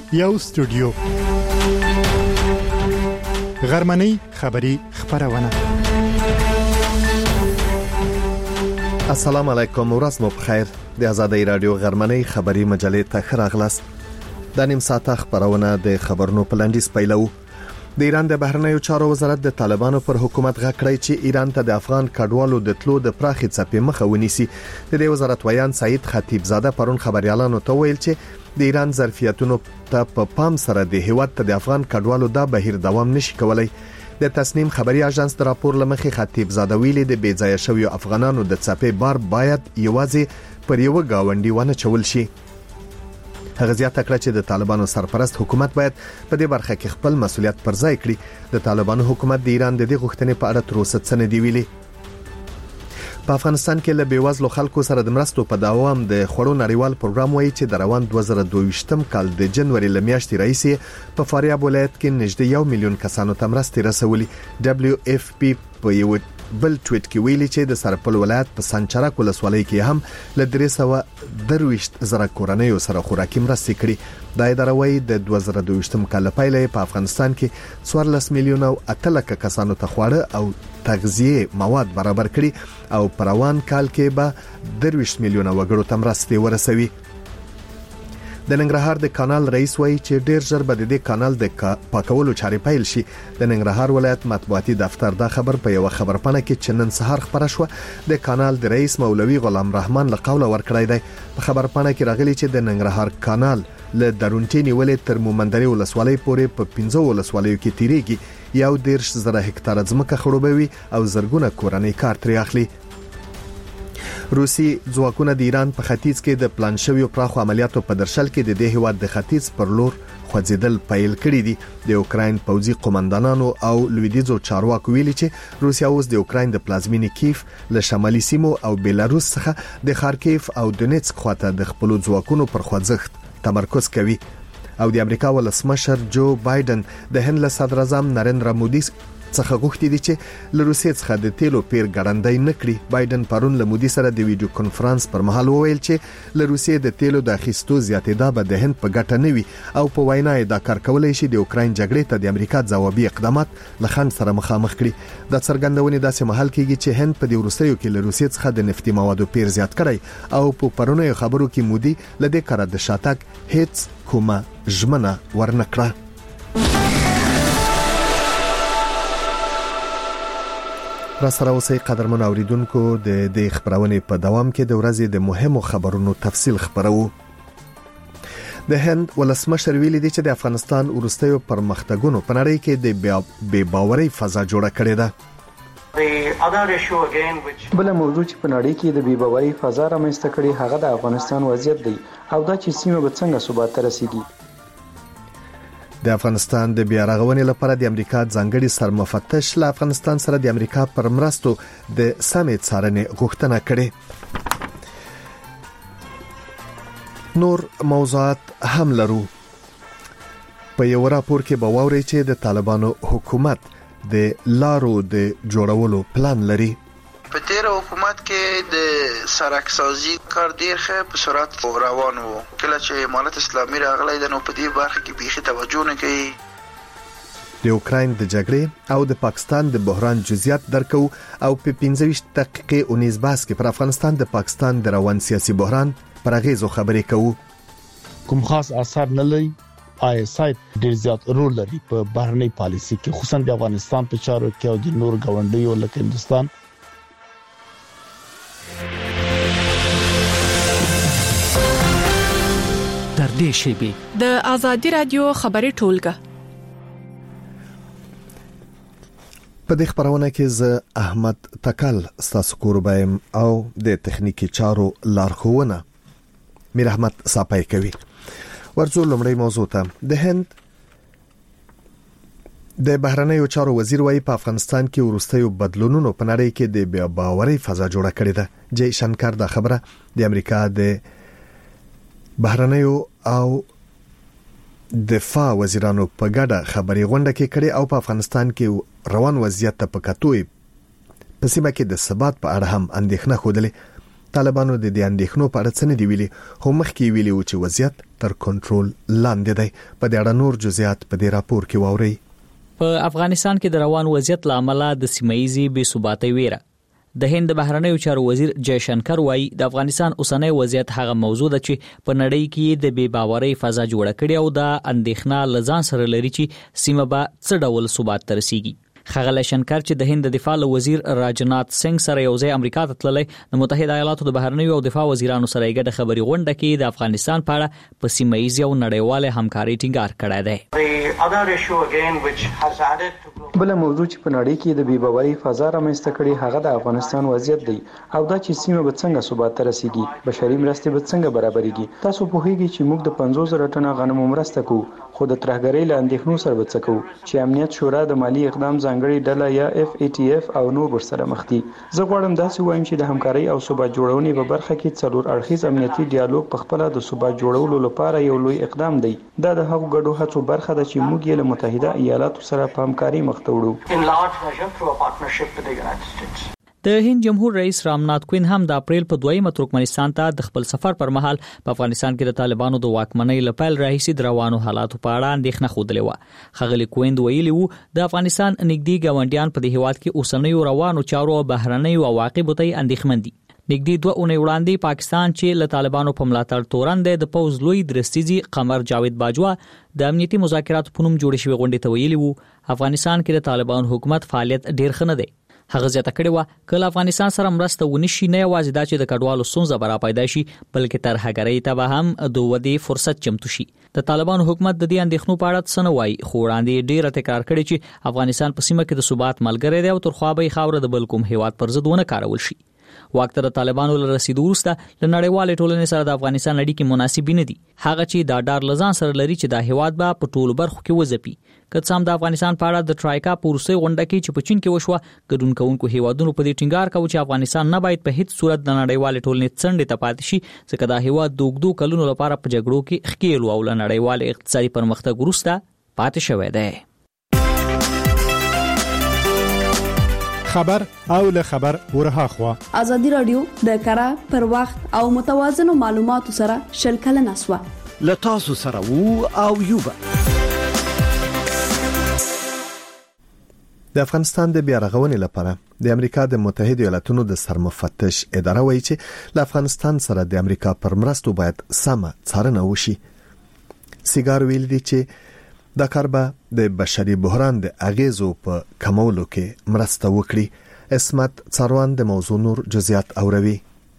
یو استودیو غرمنۍ خبری خبرونه. السلام علیکم، ورځ مو بخیر. د آزادۍ رادیو غرمنۍ خبری مجلې ته خراغلاس. د نیم ساعت خبرونه د خبرونو پلانډیس پیلو. د ایران د بهرنیو چارو وزارت د طالبانو پر حکومت غکړی چې ایران ته د افغان کډوالو د تلو د پراخي څپې مخه ونیسي. د دې وزارت ویان سعید خطیب زاده پرون خبريالانو ته ویل چې د ایران ظرفیتونو ته په پام سره د هیواد ته د افغان کډوالو د بهیر دوام نشي کولای. د تصنیم خبري اژانس د راپور لمخې خطیب زاده ویلي د بیځایه شویو افغانانو د څپې بار باید یوازې پر یو گاونډي ونه چول شي. هغه زیاته کړه چې د طالبانو سرپرست حکومت باید په دې برخه کې خپل مسؤلیت پر ځای کړي. د طالبانو حکومت د ایران د دې غوښتنې په اړه تر اوسه څه نه دی ویلي. په افغانستان کې له بیوزلو خلکو سره د مرستو په دوام د خړو نړیوال پروګرام وایي چې د روان 2022م کال د جنوري لمیاشتې راهیسې په فاریاب ولایت کې نږدې 1 میلیون کسانو ته مرستې رسولي. WFP په یو بل ټویټ کې ویلي چې د سرپل ولایت په سنچرک ولسوالۍ کې هم ل 320,000 کورنۍ سره خوراکي مرستې کړي. دا اداره وايي د 2022م کال پیلې په افغانستان کې 14 میلیون او 8 لک کسانو ته خواړه او تغذیه مواد برابر کړي او په روان کال کې به 23 میلیون وګړو ته مرستې ورسوي. د ننګرهار د کانال رئیس وایي چې ډیر ژر به د دې کانال د پاکولو چارې پیل شي. د ننګرهار ولایت مطبوعاتي دفتر دا خبر په یو خبرپاڼه کې چې نن سهار خبره شو. د کانال د رئیس مولوي غلام رحمان له قوله ورکړی دی. په خبرپاڼه کې راغلي چې د ننګرهار کانال له درونټي نیولې تر مومندري ولسوالۍ پورې په 15 ولسوالیو کې تیریږي. 1.0 هکتار ځمکه خړوبوي او زرګونه کورنۍ کار ترې اخلي. روسي ځواکونه د ایران په ختیځ کې د پلان شویو پراخو عملیاتو په درشل کې د دې هیواد د ختیځ پر لور خوځیدل پیل کړی دي. د یوکراین پوځي قوماندانانو او لویدیځو چارواکو ویلي چې روسیا اوس د یوکراین د پلازمینې کیف له شمالي سیمو او بیلاروس څخه د خارکیف او دونیتسک خواته د خپل ځواکونو پر خوځښت تمرکز کوي. او د امریکا ولسمشر جو بایدن د هند له صدر اعظم نریندرا مودي څخه غوښتي دي چې له روسیې څخه د تیلو پیر ګړندۍ نکړي. بایدن پرون له مودي سره د ویډیو کانفرنس پر مهال وویل چې له روسیې د تیلو د اخیستو زیاتېدا به د هند په ګټه نه وي او په وینا یې دا کار کولای شي د اوکراین جګړې ته د امریکا ځوابي اقدامات له خنډ سره مخامخ کړي. د څرګندونې داسې مهال کېږي چې هند په دې وروستیو کې له روسیې څخه د نفتي موادو پیر زیات کړي او په پرونیو خبرو کې مودي له دې کار د شاتګ هیڅ کومه ژمنه ورنکړه. را سره اوسئ قدرمن اوریدونکو. د دې خبرونه په دوام کې د ورځې د مهمو خبرونو تفصیل خبرو. د هند ولسمشر ویلي دی چې د افغانستان ورستیو پرمختګونو په نړۍ کې د بے باورۍ فضا جوړه کړې ده. بل موضوع چې په نړۍ کې د بے باورۍ فضا رامنځته کړي هغه د افغانستان وضعیت دی او دا چې سیمه به څنګه ثبات ته رسیږي. د افغانستان د بیا رغونې لپاره د امریکا ځانګړي سرمفتش له افغانستان سره د امریکا پر مرستو د سمې څارنې غوښتنه کړې. نور موضوعات هم لرو. په یو راپور کې به واورئ چې د طالبانو حکومت د لارو د جوړولو پلان لري. په تیر حکومت کې د سرکسازي کار ډیر ښه په سرعت روان وو. کله چې امارت اسلامي راغلی د نو په دې برخه کې بيخي توجه نه کوي. د اوکراین د جګړې او د پاکستان د بحران جزئیات درکو او په 15 دقیقې 19 باس کې پر افغانستان د پاکستان د روان سیاسي بحران پر اغیزو خبرې کوو. کوم خاص اثر نه لري. ISI ډیر زیات رول لري په بهرنۍ پالیسي کې، خصوصا د افغانستان په چارو کې او د نور ګاونډیو لکه هندستان. تر دې شی د آزادۍ رادیو خبري ټولګه. په دې خبرونه کې زه احمد تکل ستاسو کوربایم او د تخنیکی چارو لارښوونه میر احمد صاحب کوي. ورځو لومړی موضوع ته. د هند د بهرنیو چارو وزیر وايي په افغانستان کې ورستیو بدلونونو په نړۍ کې د بیا باورۍ فضا جوړه کړې ده. جی شنکر دا خبره د امریکا د بهرنیو او دفاع وزیرانو په ګډه خبري غونډه کې کړې او په افغانستان کې روان وضعیت ته په کتوې په سیمه کې د ثبات په اړه هم اندېښنه خوده. طالبانو د دې اندېښنو په اړه څه نه دی ویلي، خو مخکې ویلي و چې وضعیت تر کنټرول لاندې دی. په دې اړه نور جزئیات په دې راپور کې واورئ. په افغانستان کې د روان وضعیت لامل د سیمایي بې ثباتۍ ویره. د هند بهرنیو چارو وزیر جیشنکر وایي د افغانستان اوسنۍ وضعیت هغه موضوع ده چې په نړۍ کې د بې باورۍ فضا جوړه کړې او د اندېښنه لزان سره لري چې سیمه به څه ډول ثبات ته رسیږي. خغل شنکر چې د هند د دفاع وزیر راجنات سنگ سره یو ځای امریکا ته تللی، د متحده ایالاتو د بهرنیو او دفاع وزیرانو سره یې ګډه خبري غونډه کې د افغانستان په اړه په سیمایي او نړیواله همکاري ټینګار کړی دی. بل موضوع چې په نړۍ کې د بې باورۍ فضا رامنځته کړي هغه د افغانستان وضعیت دی او دا چې سیمه به څنګه ثبات ته رسیږي، بشري مرستې به څنګه برابرېږي. تاسو پوهیږئ چې موږ د 50,000 ټنه غنمو مرسته کوو، خو د ترهګرۍ له اندېښنو سره به څه کوو چې امنیت شورا د مالی اقدام ځانګړي ډله یا FATF او نور ورسره مخ دي. زه غواړم داسې وایم چې د همکارۍ او ثبات جوړونې په برخه کې څلور اړخیز امنیتي ډیالوګ په خپل د ثبات جوړولو لپاره یو لوی اقدام دی. دا د هغو ګډو هڅو برخه ده چې موږ یې له متحده ایالاتو سره په همکارۍ مخ ته وړو. د هند جمهور رئیس رامنات کوین هم د اپریل په 2 ترکمنستان ته د خپل سفر پر مهال په افغانستان کې د طالبانو د واکمنۍ لپاره راهیسي د روانو حالاتو په اړه اندېښنه خوده و. خغلی کوین ویلي وو د افغانستان نږدې ګاونډیان په دې هیواد کې اوسنیو روانو چارو او بهرنیو عواقبو ته اندېښمن دي. نږدې 2 اونۍ وړاندې پاکستان چې له طالبانو په ملاتړ تورن دی د پوز لوی درستیزي قمر جاوید باجوا د امنیتي مذاکراتو په نوم جوړ شوی غونډې ته ویلي وو افغانستان کې د طالبان حکومت فعالیت ډیر ښه نه دی. هغه زیاته کړې و کله افغانستان سره مرسته ونشي نه یوازې دا چې د کډوالو ستونزه برا پیدا شي بلکې ترهګرۍ ته به هم د ودې فرصت چمتو شي. د طالبان حکومت د دې اندېښنو په اړه څه نه وایي، خو وړاندې ډېر تکرار کړی چې افغانستان په سیمه کې د ثبات ملګری دی او تر خوا به خاوره د بل کوم هیواد پر ضد ونه کارول شي. واک ته د طالبانو له رسیدو وروسته له نړیوالې ټولنې سره د افغانستان اړیکې مناسبې نه دي. هغه چې دا ډار لزان سره لري چې دا هیواد به په ټولو برخو کې وځپي. که څه هم د افغانستان په اړه د ټرایکا په وروستۍ غونډه کې چې په چین کې وشوه ګډون کوونکو هیوادونو په دې ټینګار کاوه چې افغانستان نه باید په هیڅ صورت د نړیوالې ټولنې څنډې ته پاتې شي ځکه دا هیواد د اوږدو کلونو لپاره په جګړو کې ښکیل او له نړیوال اقتصادي پرمختګ وروسته پاتې شوی دی. خبر او له خبر ورها خوا ازادي رادیو د کارا پر وخت او متوازن معلوماتو سره شلکل نسوه لتاسو سره وو او یوبا. د افغانستان د بیا رغونې لپاره د امریکا د متحده ایالاتونو د سرمفتش اداره وایي چې له افغانستان سره د امریکا پر مرستو باید سمه څارنه وشي. سیګار ویل دي چې دا کار به د بشري بحران د اغیزو په کمولو کې مرسته وکړي. اسمت څاروان د موضوع نور جزئیات اوروي.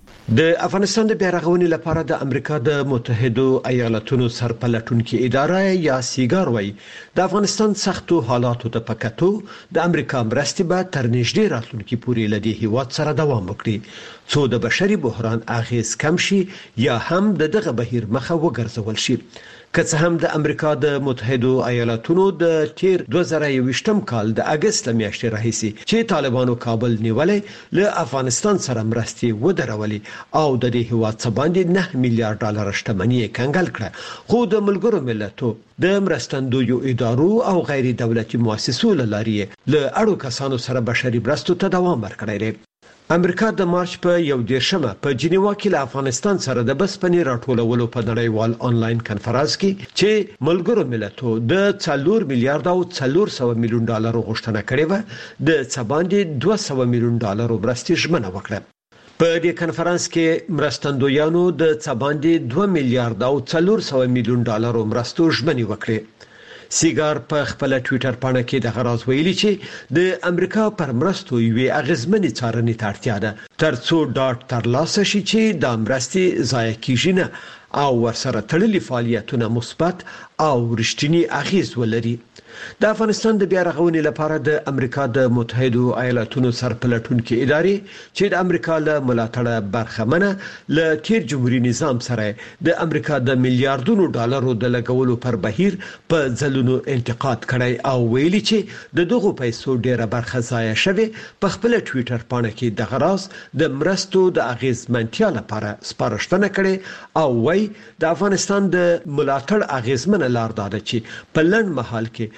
د افغانستان د بیا رغونې لپاره د امریکا د متحده ایالاتونو سرپلټونکو اداره یا سیګار وایي د افغانستان سختو حالاتو ته پکاتو د امریکا مرستې به تر نږدې راتلونکي پورې لدی هیواد سره دوام وکړي څو د بشري بحران اغیز کم شي یا هم دغه بهیر مخه وګرځول شي. که څه هم د امریکا د متحده ایالاتونو د تیر 2021 کال د اگست میاشتې راهیسي چې طالبانو کابل نیولې له افغانستان سره مرستې ودرولې او د دې هیواد څخه باندې 9 میلیارډ ډالر شتمنۍ کنګل کړه، خو د ملګرو ملتونو د مرستندویو ادارو او غیر دولتي مؤسسو لارې له اړو کسانو سره بشري مرستو ته دوام ورکړی. امریکا د مارچ په 11 په جنیوا کې له افغانستان سره د بسپنې راټولولو په نړیوال آنلاین کنفرانس کې چې ملګرو ملتونو د 4 میلیارډ او 400 میلیون ډالر غوښتنه کړې و د څباندې 200 میلیون ډالر مرستې ژمنه وکړه. په دې کنفرانس کې مرستندویانو د څباندې 2 میلیارډ او 400 میلیون ډالر مرستو ژمنه وکړه. سیګار په خپل ټوئیټر باندې کې د غراض ویلي چې د امریکا پر مرستو یوې اغیزمنې څارنې ته اړتیا ده ترڅو ډاټ ترلاسه شي چې د مرستې ضایع کیږي نه او ورسره تړلي فعالیتونه مثبت او رښتینی اغیز ولري. د افغانستان د بیا رغونې لپاره د امریکا د متحده ایالاتونو سرپلټونکو ادارې چې د امریکا له ملاتړه برخمنه له تیر جمهوریت نظام سره د امریکا د میلیارډونو ډالرو د لګولو پر بهیر په ځلونو انتقاد کړی او ویلي چې د دغو پیسو ډیره برخه ضایع شوه. په خپل ټوئیټر باندې کې د غراض د مرستو د اغیزمنتیا لپاره سپارښتنه کړې او وایي د افغانستان د ملاتړ اغیزمنه لار ده چې په لنډ مهال کې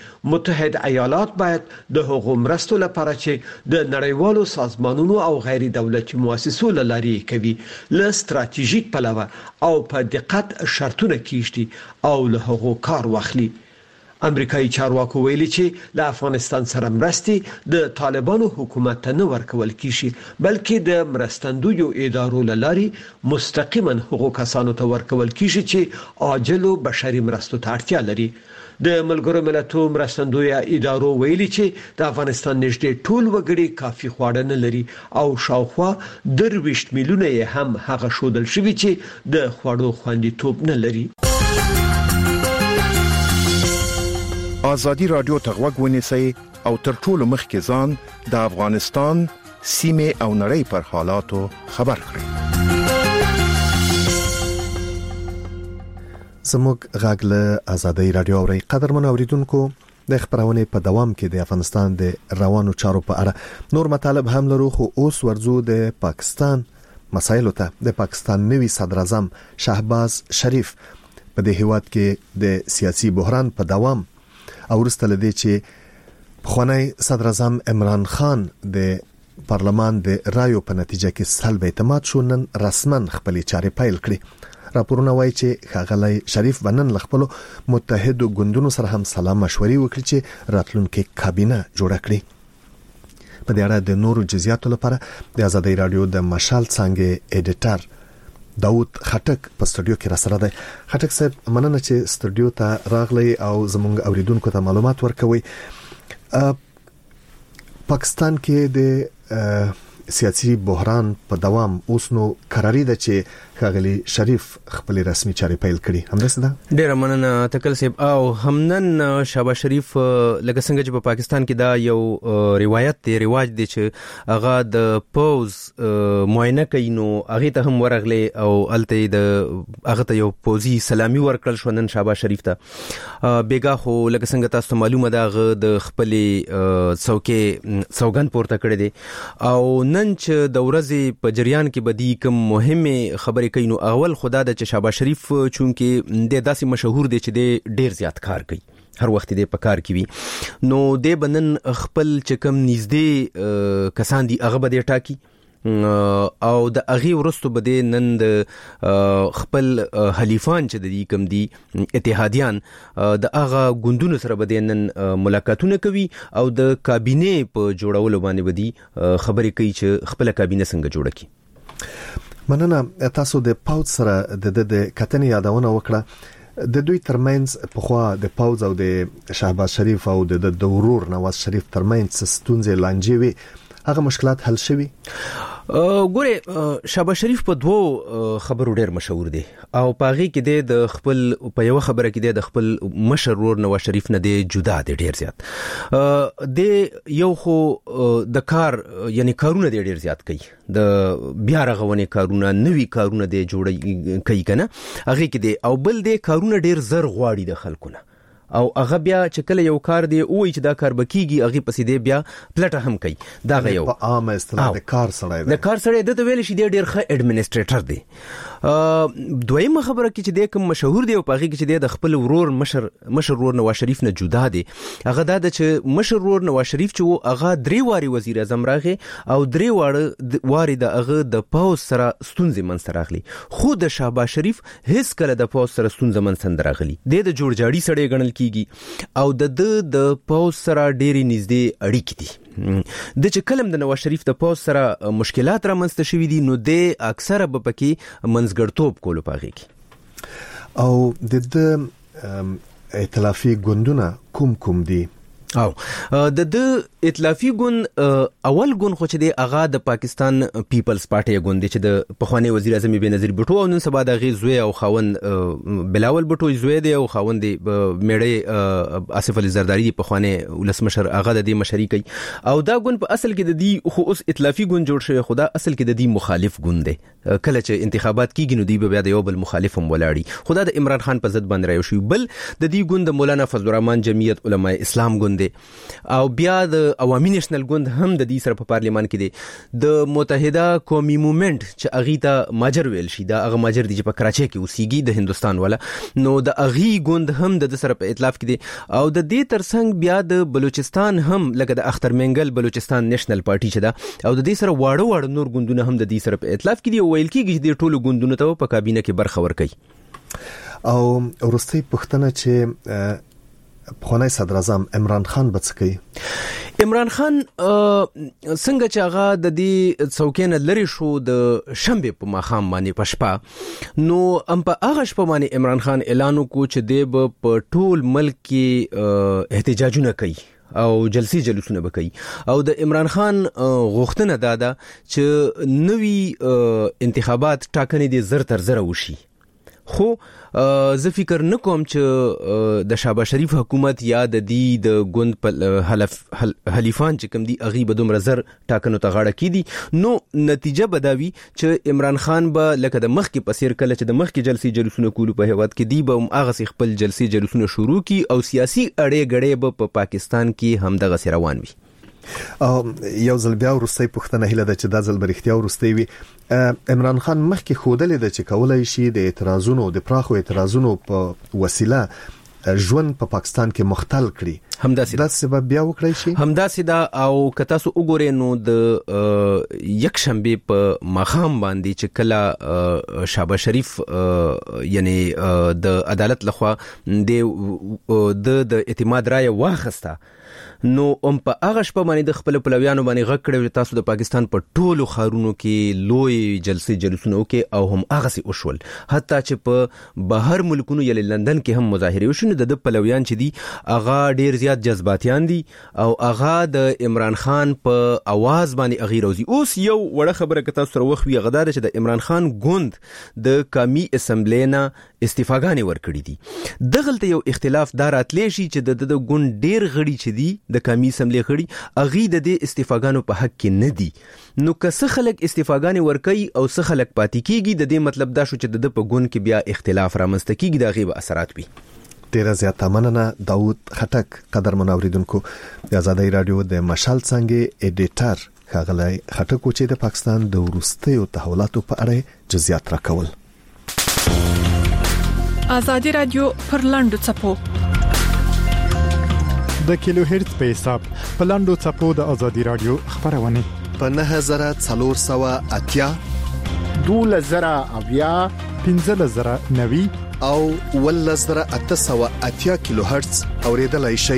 متحد ایالات باید د هغو مرستو لپاره چې د نړیوالو سازمانونو او غیر دولتي مؤسسو لاري کوي له ستراتیژیک پلوه او په دقت شرطونه کیږي او له هغو کار واخلي. امریکایي چارواکو ویلي چې له افغانستان سره مرستې د طالبانو حکومت ته نه ورکول کیږي بلکې د مرستندویو ادارو لاري مستقیما هغو کسانو ته ورکول کیږي چې عاجل بشري مرستو ته اړتیا لري. د ملګرو ملتونو مرستندوی ادارو ویلي چې د افغانستان نږدې ټول وګړي کافي خواړه نه لري او شاوخوا 23 میلیونه هم هغه شودل شوی چې د خواړو خوندیتوب نه لري. ازادي رادیو ته غوږ ونیسئ او تر ټولو مخکې ځان د افغانستان سیمه او نړۍ پر حالاتو خبر کړئ. زموږ غږ له ازادي رادیو اوري قدرمن اوریدونکو د خبرونه په دوام کې د افغانستان د روانو چارو په اړه نور مطالب هم لرو خو اوس ورزو د پاکستان مسایلو ته. د پاکستان نوی صدر اعظم شهباز شریف په دې هیواد کې د سیاسي بحران په دوام او ورسته لدی چې خوانی صدر اعظم عمران خان د پارلمان د رایو په نتیجه کې سلب اعتماد شو نن رسما خپل چارې پیل کړې. راپورونه وایي چې ښاغلی شریف بنن خپل متحدو ګوندونو سره هم سلام مشورې وکړي چې راتلونکي کابینه جوړه کړي. په دې اړه د نورو جزئیاتو لپاره د ازادي رادیو د مشال څنګه ایډیټر داود خټک په استودیو کې را سره دی. خټک صاحب مننه چې استودیو ته راغلی او زموږ اوریدونکو ته معلومات ورکوي. پاکستان کې د سیاسي بحران په دوام اوس نو قراری ده چې ښاغلی شریف خپل رسمي چارې پیل کړي. همداسې ده. ډیر مننه تکل صاحب. او همنن شهباز شریف لکه څنګه چې په پاکستان کې دا یو روایت دی رواج دی چې هغه د پوز معاینه کوي نو هغه ته هم ورغلی او الته د هغه ته یو پوزي سلامي ورکړل شو نن شهباز شریف ته. بیګا خو لکه څنګه تاسو معلومه ده هغه د خپل څوکې سوګند پورته کړی دی او نن چې د ورځې په جریان کې بدی کوم مهمه خبرې کوي نو اول خدا د چې شهباز شریف چونکه د داسې مشهور دی چې د ډیر زیات کار کوي هر وخت دې په کار کې وي نو د بنن خپل چې کوم نږدې کسان دي هغه به دې ټاکي او د اغي ورستو بده نن د خپل حلیفان چې د کوم دي اتحادیان د اغه ګوندونو سره بده نن ملاقاتونه کوي او د کابینه په جوړولو باندې بدی خبرې کوي چې خپل کابینه څنګه جوړه کی. مننه. تاسو د پاوز سره د کتنې یادونه وکړه. د دوی ترمنځ په خوا د پاوز او د شهباز شریف او د ورور نواز شریف ترمنځ ستونزې لانجې وي. هغه مشکلات حل شوي؟ ګوره شهباز شریف په دوو خبرو ډیر مشهور دی او پاغي کې د خپل په یو خبره کې د خپل مشر ورور نواز شریف نه دی جدا دی ډیر زیات. د یو خو د کار یعنی کارونه دی ډیر زیات کوي د بیا رغونې کارونه نوي کارونه دی جوړي کوي کنه هغه کې دی او بل دی کارونه ډیر زر غواړي د خلکونه او هغه بیا چې کله یو کار دی او چې دا کار بکیږي هغه پسې دی بیا پلټه هم کوي دا یو په عامه اصطلاح د کار سړی د ویل شي ډیر ښه اډمنسټریټر دی. دویمه خبره کې چې د کوم مشهور دی او پاغي کې چې د خپل ورور مشر ورور نواز شریف نه جدا دی هغه دا چې مشر ورور نواز شریف چې هغه 3 واری وزیر اعظم راغی او 3 واری د هغه د پاوز سره ستونزې منځ راغلي خو د شهباز شریف هیڅ کله د پاوز سره ستونزې منځ راغلي د جوړجاړي سړی ګڼل او د پاوز سره ډېری نږدې اړیکې دي. د چې کلم د نواز شریف د پاوز سره مشکلات را منځته شوي دي نو د اکثره به پکې منځګړتوب کولو پاغي او د ائتلافي ګوندونه کوم دي او د ائتلافي ګوند اول ګوند خو چې د اغا د پاکستان پیپلز پارټي ګوند چې د پخوانی وزیر اعظم بنظیر بوټو او نن سبا د غي زوی او خاوند بلاول بوټو زوی دی او خاوند میړی آصف علي زرداری پخوانی ولسمشر اغا د دې مشري کوي او دا ګوند په اصل کې د دې خو اوس ائتلافي ګوند جوړ شوی خدا اصل کې د دې مخالف ګوند دی کله چې انتخابات کیږي نو دی به بیا د یو بل مخالف هم ولاړی خدا د عمران خان په ضد باندې رايو شو بل د دې ګوند مولانا فضل الرحمن جمعیت علماء اسلام ګوند ګوند دی او بیا د عوامي نېشنل ګوند هم د دې سره په پارلیمان کې دی د متحده قومي موومېنټ چې اغه ته ماجر ویل شي دا هغه ماجر دی چې په کراچۍ کې اوسېږي د هندستان والا نو د اغه ګوند هم د سره په ائتلاف کې دی او د دې ترڅنګ بیا د بلوچستان هم لکه د اختر منګل بلوچستان نېشنل پارټي چې دا او د دې سره واړه نور ګوندونه هم د دې سره په ائتلاف کې دی ویل کېږي چې د ټولو ګوندونو ته په کابینه کې برخه ورکړي او ورستي پښتنه چې پخوانی صدر اعظم عمران خان بچکی عمران خان څنګه چې هغه د دې څوکۍ نه لري شو د شنبه په ماښام باندې پښپا نو ام په هغه شپه باندې عمران خان اعلان وکړ چې د په ټول ملک کې احتجاجونه کوي او جلسي جلوسونه وکړي او د عمران خان غوښتنه دا چې نوي انتخابات ټاکنې دي زر تر زر وشي خو زه فکر نکوم چې د شهباز شریف حکومت یا د دې د ګوند په حلیفان چې کوم دي اغي به دومره زر ټاکنو ته غاړه کیدي نو نتیجه بداوي چې عمران خان به لکه د مخ کې پسیر کله چې د مخ کې جلسي جلوسونه کولو په هیواد کې دی به هغه خپل جلسي جلوسونه شروع کی او سیاسي اړې غړې به په پاکستان کې هم دغه روان وي او یو ځل بیا ورستي پښتنه هله د چې د ځل برختیا ورستي وي عمران خان مخکې خودلې د چې کولای شي د اعتراضونو د پراخو اعتراضونو په وسیله ژوند په پاکستان کې مختل کړي همداسې د سبب بیا وکړي شي همداسې دا او کته سو وګورئ نو د یک شنبه په ماښام باندې چې کله شهباز شریف یعنی د عدالت لخوا د اعتماد رائے واخسته نو په هغه شپه باندې د خپل پلویانو باندې غږ کړی تاسو د پاکستان په ټولو خارونو کې لوی جلسې جلوسونه وکي او هم هغه سي وشول حتی چې په بهر ملکونو یل لندن کې هم مظاهره وشونه د پلویان چې دي هغه ډیر زیات جذباتيان دي او هغه د عمران خان په आवाज باندې اغیر اوسي اوس یو وړه خبره کته سره وخوي غدار چې د عمران خان ګوند د قومي اسمبلینا استعفاګانې ورکړي دي دغلته یو اختلاف داراتلی شي چې د ګوند ډیر غړي چې دي د قومي اسمبلی غړي اغي د دې استعفاګانو په حق کې نه دي نو که څه خلک استعفاګانې ورکړي او څه خلک پاتې کیږي د دې مطلب دا شو چې د په ګوند کې بیا اختلاف رامنځته کیږي د غیب اثرات وي ډیر زیات مننه داوود خټک قدر منوریدونکو د آزادۍ رادیو د مشال څنګه اډیټر خغلای خټک چې د پاکستان د ورستیو تحولاتو په اړه جزئیات راکول آزادۍ رادیو پر لاندو چپو د کیلو هرتز په حساب په لاندو چپو د آزادۍ رادیو خبرونه په 9480 2000 1590 او 1880 کیلو هرتز اوریدلای شي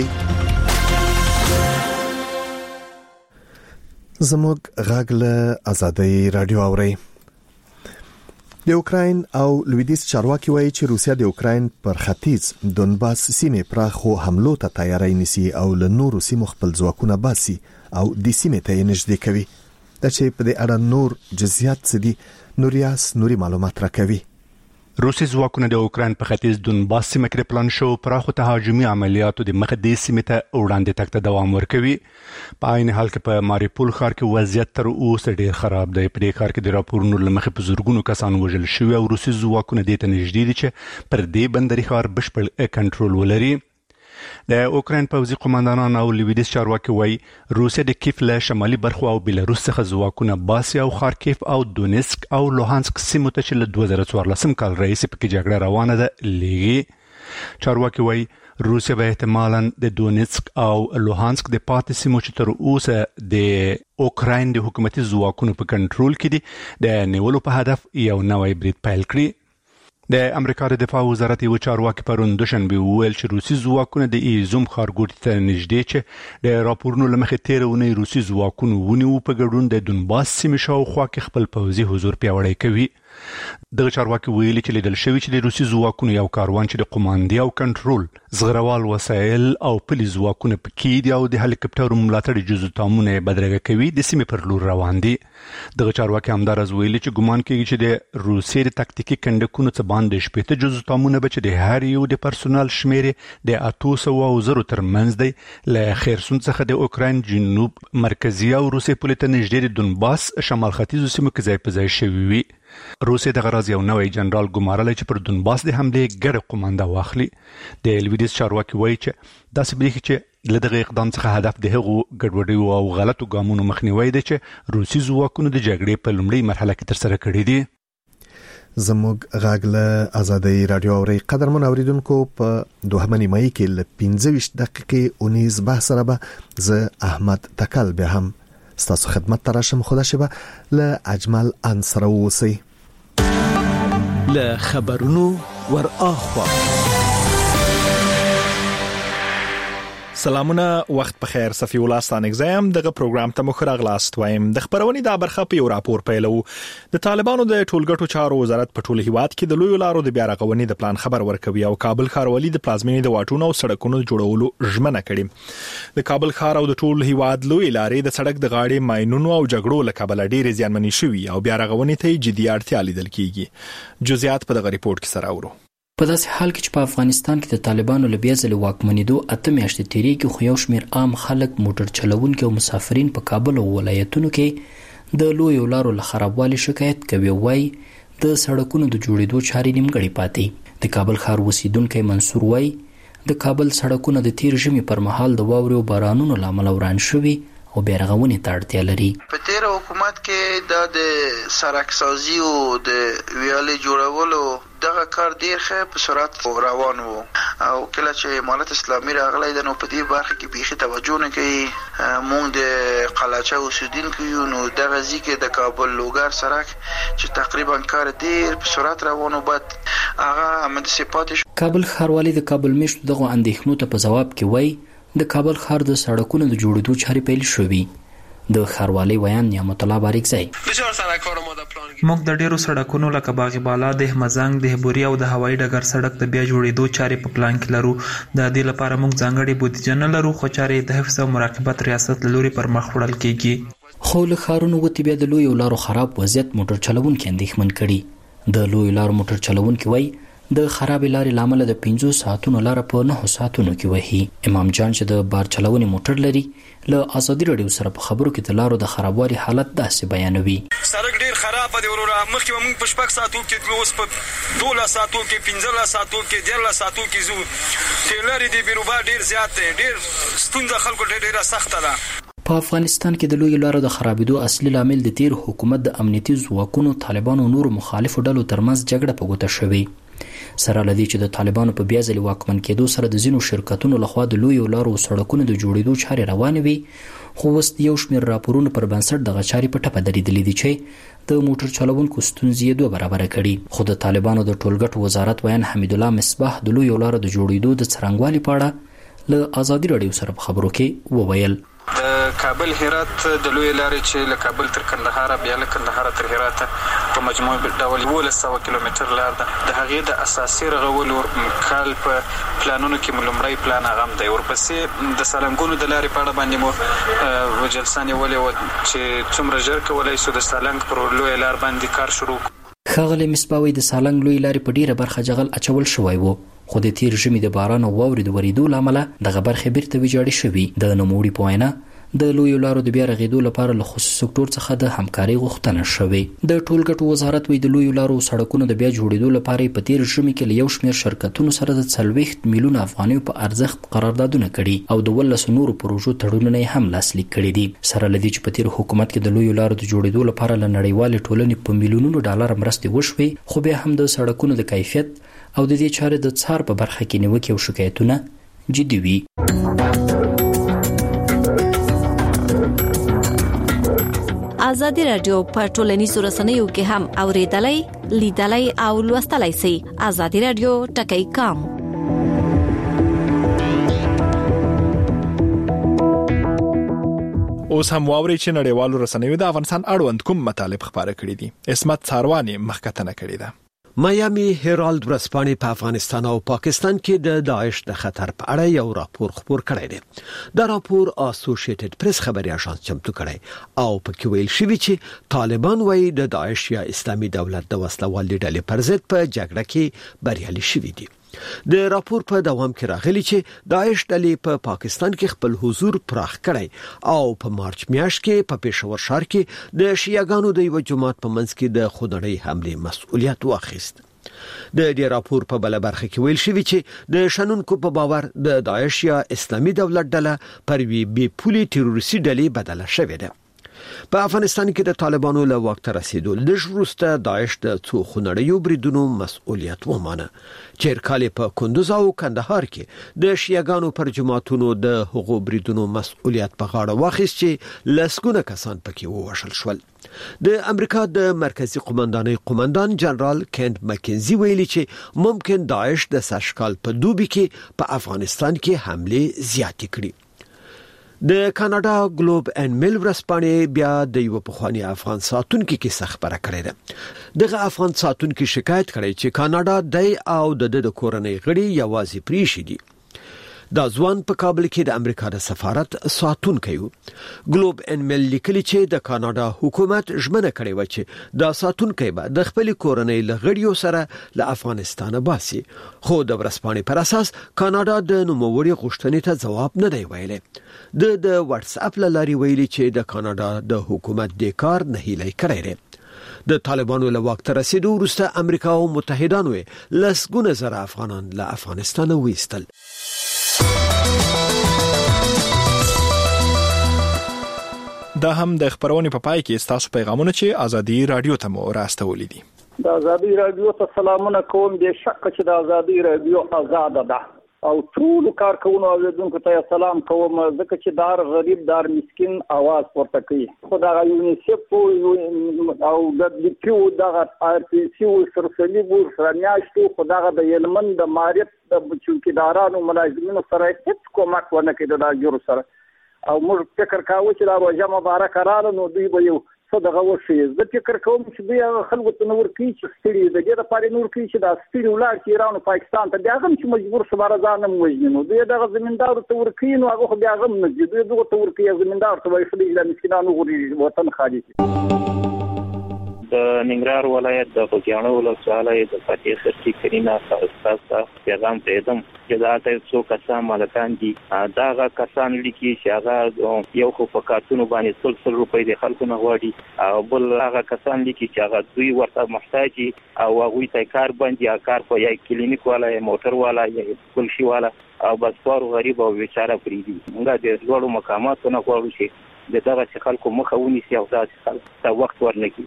زموږ غاګله آزادۍ رادیو اوري د اوکراین او لویدیز چارواکي وایي چې روسیا د اوکراین پر ختیځ دونباس سیمې پراخو حملو ته تیاری نیسي او له نورو سیمو خپل ځواکونه باسي او د سیمې ته نږدې کوي د چې په دې اړه نور جزئیات څه دي نوري معلومات راکوي روسي ځواکونه د اوکراین په ختیځ دونباس سیمه کې پلان شو پراخو تهاجمي عملیاتو د مخ د سیمې ته وړاندې تک ته دوام ورکوي په عین حال کې په ماریپول ښار کې وضعیت تر اوسه ډیر خراب دی په دې ښار کې د راپورونو لمخې په زورګونو کسان وژل شوي او روسي ځواکونه د ته نږدې دي چې پر دې بندري ښار بشپړ کنټرول ولري د اوکراین پوځي قوماندانان او لویدیز چارواکي وایي روسیا د کیف له شمالي برخو او بلاروس څخه ځواکونه باسي او خارکیف او دونیسک او لوهانسک سیمو ته چې له 2014 کال راهیسې پکې جګړه روانه ده لیږي چارواکي وایي روسیا به احتمالاً د دونیسک او لوهانسک د پاتې سیمو چې تر اوسه د اوکراین د حکومتي ځواکونو په کنټرول کې دي د نیولو په هدف یو نوی برید پیل کړي د امریکا د دفاع وزارت یو چارواکي پرون دوشنبه ویل چې روسي ځواکونه د ایزوم ښارګوټي ته نږدې چې د راپورونو لمخې تیرونه روسي ځواکونه ونیو په ګډون د دونباس سیمې شاوخوا کې خپل پوځي حضور پیاوړی کوي دغه چارواکي ویلي چې لیدل شوی چې د روسي ځواکونو یو کاروان چې د قوماندې او کنټرول زغروال وسایل او پولیس ځواکونه پکې دي او د هلیکاپټر ملاتړ جزو تامونه بدرګه کوي د سیمې پر لور روان دي دغه چارواکي همدارز ویلي چې ګمان کوي چې د روسي د تکتیکي کندکونو څخه باندې شپږ جزو تامونه بچ د هر یو د پرسونل شمیر د 800 ترمنځ دی له خیرسون څخه د اوکراین جنوب مرکزی او روسي پولیټ نږدې د دونباس شمال ختیځو سیمو کې ځای په ځای شوی وي روسیې د غرض یو نوې جنرال ګمارل چې پر دونباس د حمله ګډه قومانده واخلي. د الویدیس چارواکي وایي چې داسې بریښي چې لدغه اقدام څخه هدف د هغو ګډوډیو او غلطو ګامونو مخنیوي دی چې روسي ځواکونو د جګړې په لومړۍ مرحله کې ترسره کړې دي. زموږ غاغله آزادۍ رادیو اوري قدرمن اوریدونکو په 2 مای کې ل 15 دقیقې 19 بحث سره به ز احمد تکل به هم ستاسو خدمت تراشم. خدا شبه ل اجمل انصر وسی ل خبرونو ور اخوا. سلامونه، وخت په خیر. صفی الله ستانګزم دغه پروګرام ته مخ راغلاست وایم. د خبرونې د برخه په یو راپور پیلو. د طالبانو د ټولګټو چارو وزارت په ټول هیواد کې د لوی لارو د بیا رغونې د پلان خبر ورکوي او کابل ښاروالي د پلازمینې د واټونو او سړکونو جوړولو ژمنه کړې. د کابل ښار او د ټول هیواد لوی لارې د سړک د غاړې ماینونو او جګړو له کبله ډېرې زیانمنې شوي او بیا رغونې ته جدي اړتیا لیدل کیږي. جزئیات په دغه ریپورت کې سره اورو. په داسې حال کې چې په افغانستان کې د طالبانو له بیا ځلې واکمنېدو 8 میاشتې تیریږي، خو یو شمېر عام خلک، موټر چلوونکي او مسافرین په کابل او ولایتونو کې د لویو لارو له خرابوالي شکایت کوي. وایي د سړکونو د جوړېدو چارې نیمګړې پاتې. د کابل ښار اوسیدونکی منصور وایي د کابل سړکونه د تیر ژمي پر مهال د واورې او بارانونو له امله وران شوي او بیا رغونې ته اړتیا لري. په تیر حکومت کې د سړک سازي او د ویالې جوړولو دغه کار ډیر ښه په سرعت روان وو او کله چې امارت اسلامي راغلی د نو په دې برخه کې بیخي توجه نه کوي. مونږ د قلاچه اوسیدونکو یو نو دغه ځکه د کابل لوګر سړک چې تقریبا کار ډیر په سرعت روان وو بعد هغه امد صفات. کابل ښاروالي د کابل میشتو دغه اندېښنو ته په جواب کې وایي د کابل ښار د سړکونو د جوړېدو چارې پیل شوې. د ښاروالۍ ویان نعمت الله باریکزی: موږ د ډیرو سړکونو لکه باغ بالا، د احمدزنګ، د هبوري او د هوایي ډګر سړک د بیا جوړېدو چارې په پلان کې لرو. د دې لپاره موږ ځانګړې بودیجه نه لرو، خو چارې د حفظ او مراقبت ریاست له لوري پر مخ وړل کیږي. خو له ښارونو وتی بیا د لویو لارو خراب وضعیت موټر چلوونکي اندېښمن کړي. د لویو لارو موټر چلوونکي وایي د خراب لارې لامل د 15 ساعتونو لار په 9 ساعتونو کې وهي. امام جان چې د بار چلونې موټر لري له آزادي رادیو سره په خبرو کې د لارو د خرابوالي حالت داسې بیانوي. سړک ډیر خراب دی وروره، مخکې موږ په 6 ساعتو کې اوس په 12 ساعتو کې 15 ساعتو کې 13 ساعتو کې زو تلری دی بیروبا ډیر زیات دی، ډیر ستونزه خلکو ډیره سخته ده. په افغانستان کې د لوی لارو د خرابېدو اصلي لامل د تیر حکومت د امنیتي ځواکونو، طالبانو او نورو مخالفو ډلو ترمنځ جګړه په ګوته شوې. سره لدی چې د طالبانو په بیا ځلې واکمن کېدو سره د ځینو شرکتونو لخوا د لویو لارو او سړکونو د جوړېدو چارې روانې وي، خو اوس یو شمېر راپورونو پر بنسټ دغه چارې په ټپه درېدلې دي چې د موټر چلوونکو ستونزې یې 2 برابره کړي. خو د طالبانو د ټولګټو وزارت ویان حمید الله مصباح د لویو لارو د جوړېدو د څرنګوالي په اړه له آزادي رادیو سره په خبرو کې وویل: د کابل هرات د لوی لارې چې له کابل تر کندهار بیا له کندهار تر هرات په مجموعي ډول 1200 کیلومتر لار ده. د هغې د اساسي رغولو کال په پلانونو کې لومړی پلان هغه دی. ورپسې د سالنګونو د لارې په اړه باندې مو جلسه نیولې وه چې څومره ژر کولی شو د سالنګ پر لوی لار باندې کار شروع کړو. ښاغلی مصباح د سالنګ لوی لارې په ډیره برخه جغل اچول شوی وو، خو د تیر ژمي د باران او واورې د ورېدو له امله دغه برخې بیرته ویجاړې شوي. د نوموړي په وینا د لویو لارو د بیا رغېدو لپاره له خصوصي سکتور څخه د همکارۍ غوښتنه شوې. د ټولګټو وزارت وایي د لویو لارو او سړکونو د بیا جوړېدو لپاره په تیر ژمي کې له یو شمېر شرکتونو سره د 40 میلیون افغانیو په ارزښت قراردادونه کړي او د 12 نورو پروژو تړونونه هم لاسلیک کړي دي. سره لدی چې په تیر حکومت کې د لویو لارو د جوړېدو لپاره له نړیوالې ټولنې په میلیونونو ډالر مرستې وشوي، خو بیا هم د سړکونو د کیفیت او د دې چارې د څار په برخه کې نیوکې او شکایتونه جدي وي. آزادي رادیو په ټولنیزو رسنیو کې هم اوریدلای، لیدلای او لوستلای شئ. آزادي رادیو ټکی کام. اوس هم واوري چې نړیوالو رسنیو د افغانستان اړوند کوم مطالب خبره کړي دي. اسمت ساروانی مخکتنه کړي ده. مایامي هیرالد ورځپاڼې په افغانستان او پاکستان کې د داعش د خطر په اړه یو راپور خپور کړی دی. دا راپور اسوسییټډ پریس خبري اژانس چمتو کړی او په کې ویل شوی چې طالبان وايي د داعش یا اسلامي دولت د وسلوال ډلې پر ضد په جګړه کې بریالي شوي دي. د راپور په دوام کې راغلي چې داعش ډلې په پاکستان کې خپل حضور پراخ کړی او په مارچ میاشت کې په پېښور ښار کې د شیعاګانو د یو جماعت په منځ کې د خودړۍ حمله مسؤلیت واخیست. د دې راپور په بل برخه کې ویل شوی چې د شنونکو په باور د داعش یا اسلامي دولت ډله پر وی بي پولي تروریستي ډلې بدله شوې ده. په افغانستان کې د طالبانو له واک ته رسیدو لږ وروسته داعش د څو خونړیو بریدونو مسؤلیت ومانه. چیرکالي په کندوز او کندهار کې د شیعاګانو پر جماعتونو د حقوق بریدونو مسؤلیت په غاړه واخیست چې لسګونه کسان پکې ووژل شول. د امریکا د مرکزی قومندانۍ قومندان جنرال کینټ مکینزي ویلي چې ممکن داعش د سشکال په دوبي کې په افغانستان کې حمله زیات کړي. د کاناډا ګلوب ان میل ورځپاڼې بیا د یو پخوانی افغان ساتونکو کیسه خبره کړې ده. دغه افغان ساتونکو شکایت کړی چې کاناډا د او د کورنۍ غړي یوازې پریښي دي. دا ځوان په کابل کې د امریکا د سفارت ساتونکی و. ګلوب ان میل لیکلی چې د کاناډا حکومت ژمنه کړې و چې دا ساتونکی به د خپل کورنۍ لغړیو سره له افغانستان باسي، خو د ورځپاڼې پر اساس کاناډا د نوموړي غوښتنې ته جواب نه دی ویلی. د واتس اپ لاري ویلي چې د کاناډا د حکومت د کار نه هیلي کړی دی. د طالبانو له واک ته رسیدو وروسته امریکا او متحدانو لسګونه زره افغانان له افغانستان وایستل. دا هم د خبرونې په پای کې تاسو پیغامونه چې ازادي رادیو ته مو راستولې دي. د ازادي رادیو ته سلامونه کوم. د شک چې د ازادي رادیو آزاد ده او ټول کارکونکو او اوریدونکو ته سلام کوم، ځکه چې دار غریب دار مسكين आवाज ورته کوي. خدای یونیسف او د لیکو دغه RPC او سرسلی ګور سرنیاشتو خدای د یلمن د ماریت د چوکیدارانو ملازمینو سره هیڅ کومک ونه کړي د جوړ سره، او موږ فکر کاوه چې دا روزه مبارک رااله نو دوی به یو صدقه وشي. زه فکر کوم چې دوی خلکو ته نور کوي چې ستړي د دې لپاره نور کوي چې دا ستړي ولار چې ایران او پاکستان ته بیا هم چې مجبور شو بارزان هم وژني، نو دوی دغه زمیندار ته ورکوي، نو هغه بیا هم نه دوی دغه ته ورکوي زمیندار ته وایي چې د مسکینانو غوري وطن خالي. د ننګرهار ولایت د خوږیاڼو ولسوالۍ د فاتح سرچی کرینا استاد پیغام پېدم چې دا ته څو کسان مالکان دي. دا کسان لیکي چې هغه یو خو په کارتونو باندې 100 روپۍ د خلکو نه غواړي، او بل هغه کسان لیکي چې هغه دوی ورته محتاج او هغه ته کار باندې کار په یو کلینیک والا یا موټر والا یا کلشي والا او بسپارو غریب او بیچاره پریدي. موږ د لوړو مقاماتو نه غواړو چې دغه خلکو مخه ونیسي او داسې خلک ته وخت ورنکړي.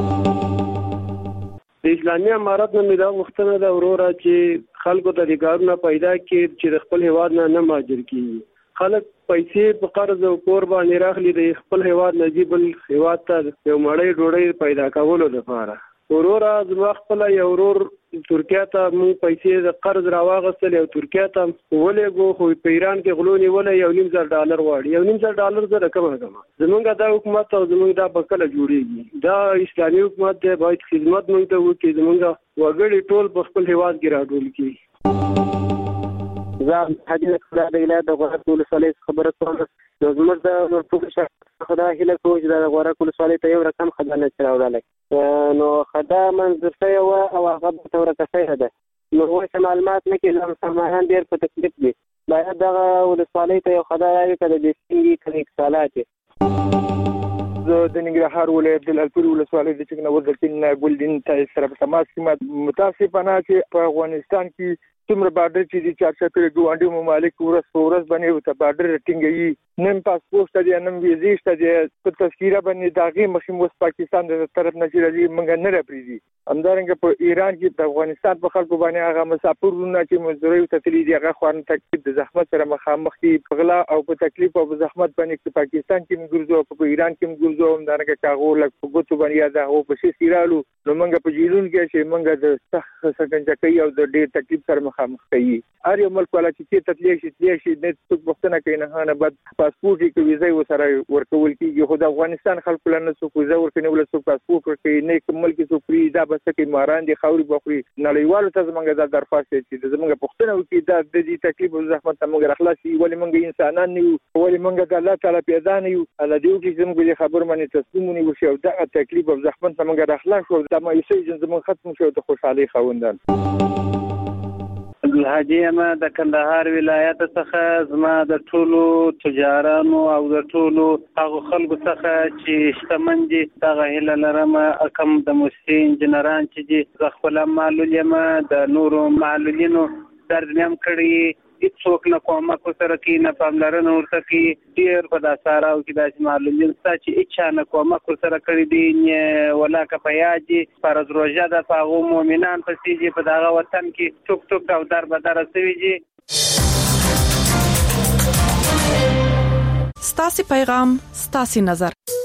د اسلامي امارات نه مدا مختنه د اورورا چې خلکو ته د کارونه پیدا کړي چې خپل هیواد نه مهاجر کیږي. خلک پیسې په قرض او کور باندې راخلي د خپل هیواد نجیب هیواد ته یو مړی ډوړی پیدا کولو لپاره. اورورا زما خپل یو ورور ترکیه ته مو پیسې د قرض راواغستل او ترکیه ته ولېګو، خو په ایران کې غلونی ولې $1.5 غواړي. $1.5 زره کومه زمونږ د حکومت او زمونږ د بکله جوړیږي. دا اسلامي حکومت دی، باید خدمت موږ ته وکړي، زمونږ وګړي ټول په خپل هیواد کې راټول کړي. زه حدیث خدای د اله د غوړه کول صالح خبره کوم. زموږ د ټول خدای هله کوم چې د غوړه کول صالح ته یو رقم خدانه چراوړل نو خدا منځته یو او هغه ته ورکه ده. نو اوس معلومات نه کې سماهان ډیر په تکلیف دي. باید د ولسوالۍ ته یو خدای راوي کړي د سپینګي کلیک سالات. د ننګرهار ولایت د الپور ولسوالۍ د چکنه وزارتین ګلدین ته سره په تماس کې متاسفانه چې په افغانستان کې څومره بارډر چې دي چې په ګوانډي ممالک ورس پورس باندې ته بارډر ټینګي، نن پاسپورت دی نن ویزې شته دی، په تذکیره باندې داغي مخیم وس پاکستان د طرف نه راځي منګ نه راپریږي. همدارنګه په ایران کې د افغانستان په خلکو باندې هغه مسافرونه چې مزدوري ته تللی دي هغه خوان تکلیف د زحمت سره مخامخ دي، په غلا او په تکلیف او په زحمت باندې په پاکستان کې موږ او په ایران کې موږ همدارنګه کاغو لک په ګوتو باندې دا او په شي سیرالو نو موږ په جیلون کې چې موږ د سخت سکنجه کوي او د ډېر تکلیف سره مخامخ کوي. هر یو ملک ولا چې تطلیق شي نه څوک وختونه کوي نه نه بعد پاسپورت کې ویزه وسره ورکول کیږي. خو د افغانستان خلکو لنه څوک ویزه ورکړي ولا څوک پاسپورت ورکړي نه کوم ملک څوک فری دا بس کې ماران دي خوري بخوري نړیوالو ته زمونږ د درخواست چې زمونږ پښتنه وکړي دا د دې تکلیف او زحمت ته موږ راخلاصي ولې موږ انسانان نه یو ولې موږ د الله تعالی پیدا نه یو الله دې وکړي زموږ خبر باندې تسلیم ونیو شو دا تکلیف او زحمت ته موږ راخلاص شو دا مې سې زموږ ختم شو د خوشحالي خوندان. عبدالهادي ما د کندهار ولایت څخه زما د ټولو تجارانو او د ټولو هغه خلکو څخه چې شتمن دي هغه هله لرم کوم د موسسې انجنیران چې دي خپل معلول یم د نورو معلولینو درنیم کړی هیڅوک نه کومک سره کې نه پاملرنه ورته کې ډیر په داساراو کې د معلولین چې اچا نه کومک سره کړی دي ولا کپیاجي فرض روزه د هغه مؤمنان په سيجي په دغه وطن کې ټوک ټوک او در بدر سويږي. ستاسو پیغام ستاسو نظر